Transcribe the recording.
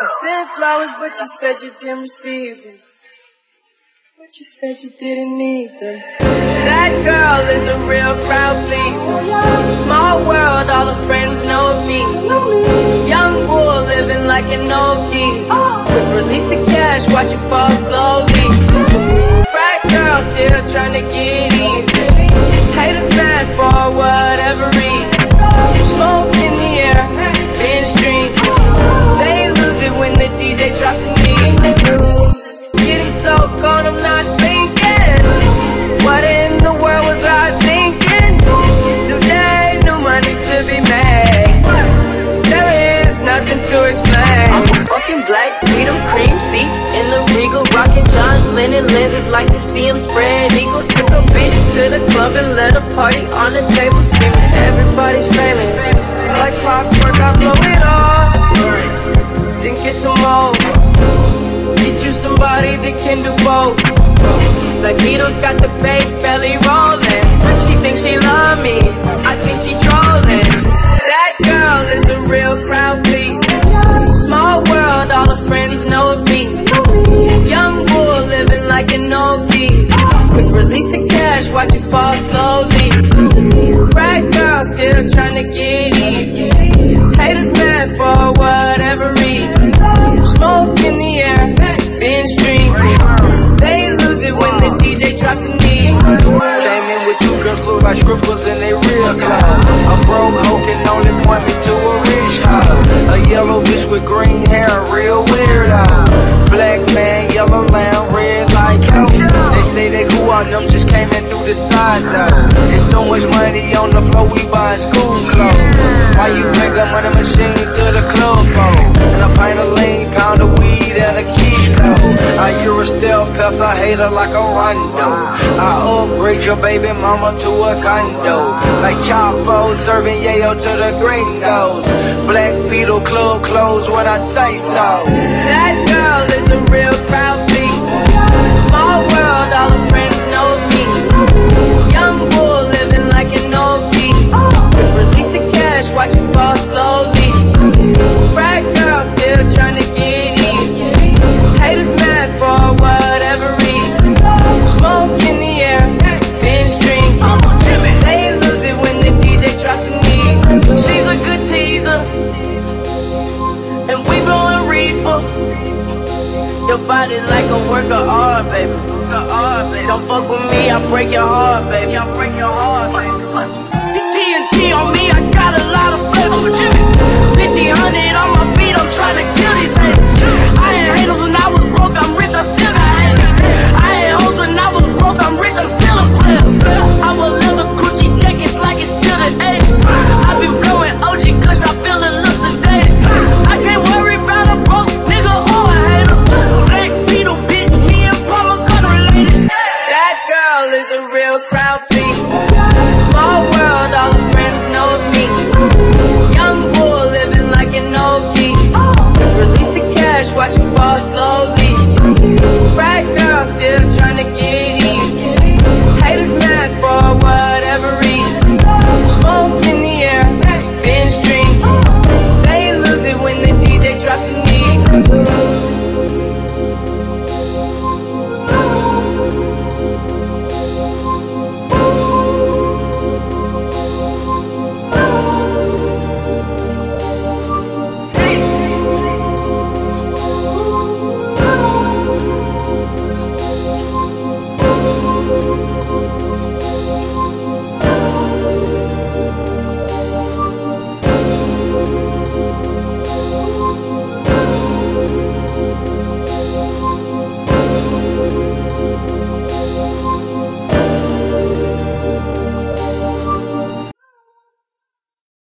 I sent flowers, but you said you didn't receive them. But you said you didn't need them. That girl is a real crowd, please. Small world, all her friends know of me. Young bull living like an old geese. Quick release the cash, watch it fall slowly. Frat girl still trying to get in. Haters mad for whatever reason. Smoke in the air, binge drink. They lose it when the DJ drops the beat. Getting so gone, I'm not thinking. What in the world was I thinking? New day, new money to be made. There is nothing to explain. I'm a fucking black Beetle, cream seats in the Regal, rocking John Lennon lenses, like to see him spread eagle. Took a bitch to the club and let a party on the table, screaming everybody's famous. Like clockwork, I blow it all. Then get some more. Get you somebody that can do both. Like Beatles got the bass belly rolling. She thinks she love me, I think she trolling. That girl is a real crowd, please. Small world, all her friends know of me. Young bull living like an old geese. Quick release the cash, watch it fall slowly. Frat girl still trying to get in. Haters mad for whatever reason. Smoke in the air, binge drink. They lose it when the DJ drops the knee. Came in with two girls look like scribbles in they real clothes. A broke hoe can only point me to a rich hoe. A yellow bitch with green hair, a real weirdo. Black man, yellow lamb, red like yo. They say they grew on them, just came in through the side though. There's so much money on the floor, we buying school clothes. Why you bring a money machine to the club for? And a pint of lean, pound of weed and a kilo. I Eurostel pets, I hate her like a rondo. I upgrade your baby mama to a condo. Like Chapo serving yayo to the gringos. Black Beetle club clothes when I say so. That girl is a real crowd, please. Small world, all her friends know of me. Young bull living like an old geese. Release the cash, watch it fall slowly. Frat girl still trying to get in. Haters mad for whatever reason. Smoke in the air, binge drink. They lose it when the DJ drops the knee. She's a good teaser, and we blowing reefer. Your body like a work of art, baby. Don't fuck with me, I break your heart, baby. TNT on me, I got a lot of flavor. 50-100 on my feet, I'm trying to kill these haters. I had haters when I was broke, I'm rich, I still got haters. I had hoes when I was broke, I'm rich, I'm still a player. I will leather Gucci jackets like it's still the age. I been blowing OG kush, I feel a little sedated. I can't worry about a broke nigga or a hater. Black Beetle, bitch, me and Paul kinda related. That girl is a real crowd, please. Small world, all her friends know of me. Young bull living like an old geese. Release the cash, watch it fall